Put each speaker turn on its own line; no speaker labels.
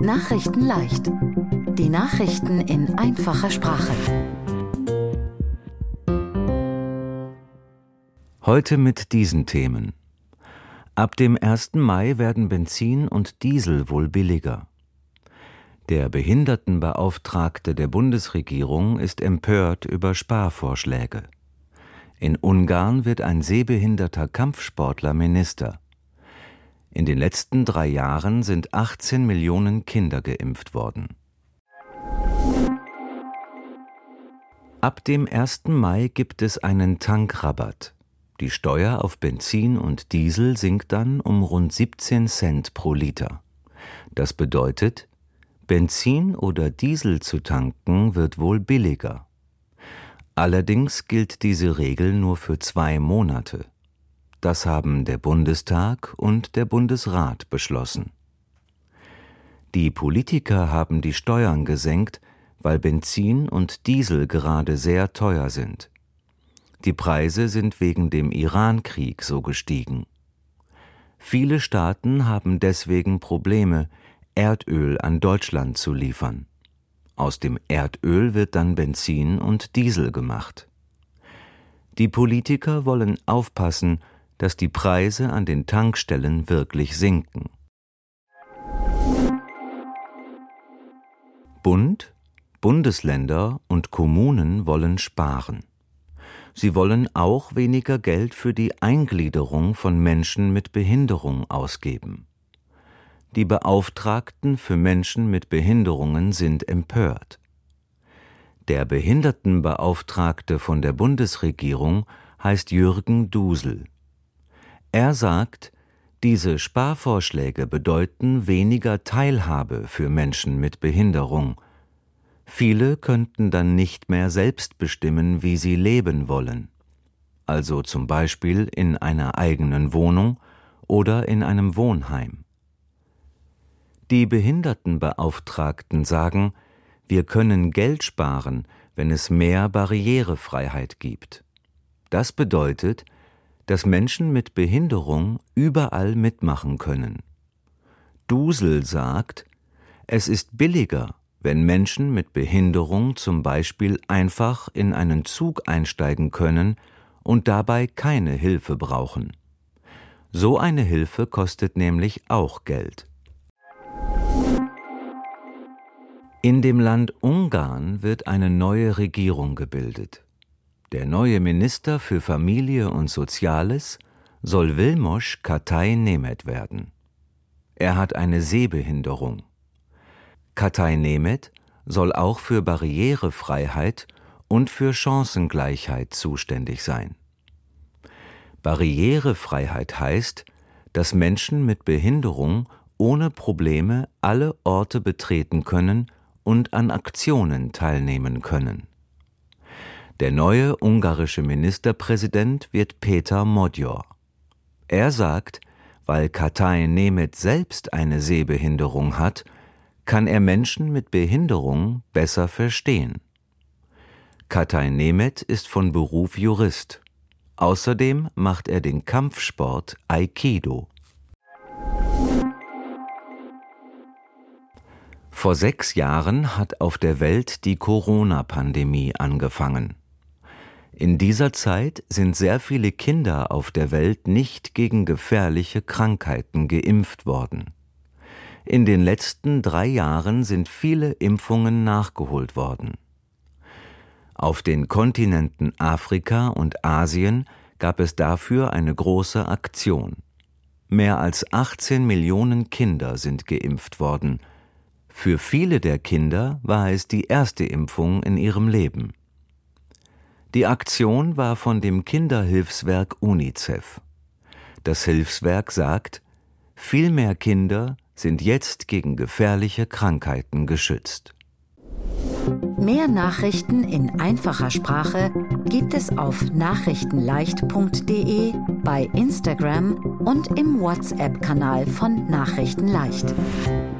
Nachrichten leicht. Die Nachrichten in einfacher Sprache.
Heute mit diesen Themen. Ab dem 1. Mai werden Benzin und Diesel wohl billiger. Der Behindertenbeauftragte der Bundesregierung ist empört über Sparvorschläge. In Ungarn wird ein sehbehinderter Kampfsportler Minister. In den letzten 3 Jahren sind 18 Millionen Kinder geimpft worden. Ab dem 1. Mai gibt es einen Tankrabatt. Die Steuer auf Benzin und Diesel sinkt dann um rund 17 Cent pro Liter. Das bedeutet, Benzin oder Diesel zu tanken wird wohl billiger. Allerdings gilt diese Regel nur für 2 Monate. Das haben der Bundestag und der Bundesrat beschlossen. Die Politiker haben die Steuern gesenkt, weil Benzin und Diesel gerade sehr teuer sind. Die Preise sind wegen dem Iran-Krieg so gestiegen. Viele Staaten haben deswegen Probleme, Erdöl an Deutschland zu liefern. Aus dem Erdöl wird dann Benzin und Diesel gemacht. Die Politiker wollen aufpassen, dass die Preise an den Tankstellen wirklich sinken. Bund, Bundesländer und Kommunen wollen sparen. Sie wollen auch weniger Geld für die Eingliederung von Menschen mit Behinderung ausgeben. Die Beauftragten für Menschen mit Behinderungen sind empört. Der Behindertenbeauftragte von der Bundesregierung heißt Jürgen Dusel. Er sagt, diese Sparvorschläge bedeuten weniger Teilhabe für Menschen mit Behinderung. Viele könnten dann nicht mehr selbst bestimmen, wie sie leben wollen. Also zum Beispiel in einer eigenen Wohnung oder in einem Wohnheim. Die Behindertenbeauftragten sagen, wir können Geld sparen, wenn es mehr Barrierefreiheit gibt. Das bedeutet, dass Menschen mit Behinderung überall mitmachen können. Dusel sagt, es ist billiger, wenn Menschen mit Behinderung zum Beispiel einfach in einen Zug einsteigen können und dabei keine Hilfe brauchen. So eine Hilfe kostet nämlich auch Geld. In dem Land Ungarn wird eine neue Regierung gebildet. Der neue Minister für Familie und Soziales soll Vilmos Katai Németh werden. Er hat eine Sehbehinderung. Katai Németh soll auch für Barrierefreiheit und für Chancengleichheit zuständig sein. Barrierefreiheit heißt, dass Menschen mit Behinderung ohne Probleme alle Orte betreten können und an Aktionen teilnehmen können. Der neue ungarische Ministerpräsident wird Péter Magyar. Er sagt, weil Katai Németh selbst eine Sehbehinderung hat, kann er Menschen mit Behinderung besser verstehen. Katai Németh ist von Beruf Jurist. Außerdem macht er den Kampfsport Aikido. Vor 6 Jahren hat auf der Welt die Corona-Pandemie angefangen. In dieser Zeit sind sehr viele Kinder auf der Welt nicht gegen gefährliche Krankheiten geimpft worden. In den letzten 3 Jahren sind viele Impfungen nachgeholt worden. Auf den Kontinenten Afrika und Asien gab es dafür eine große Aktion. Mehr als 18 Millionen Kinder sind geimpft worden. Für viele der Kinder war es die erste Impfung in ihrem Leben. Die Aktion war von dem Kinderhilfswerk UNICEF. Das Hilfswerk sagt, viel mehr Kinder sind jetzt gegen gefährliche Krankheiten geschützt.
Mehr Nachrichten in einfacher Sprache gibt es auf nachrichtenleicht.de, bei Instagram und im WhatsApp-Kanal von Nachrichten leicht.